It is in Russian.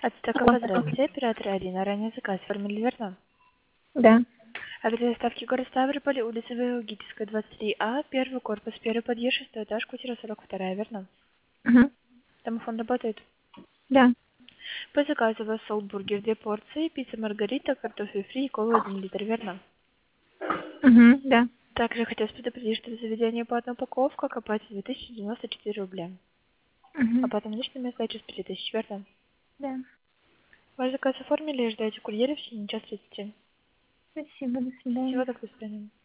Отстака, здравствуйте, оператор Арина. Ранее заказ оформили, верно? Да. Адрес доставки город Ставрополь, улица Геогическая, 23А, первый корпус, первый подъезд, шестой этаж, квартира 42, верно? Угу. Домофон работает. Да. По заказу у вас солт-бургер 2 порции, пицца маргарита, картофель фри и кола 1 литр, верно? Угу. Да. Также хотелось предупредить, что в заведении платная упаковка окупается 2094 рубля. Угу. Оплата наличными сдача с 5000, верно? Да. Ваш заказ оформили и ждаете курьера в течение часа 30. Спасибо. До Всего свидания. доброго, до свидания.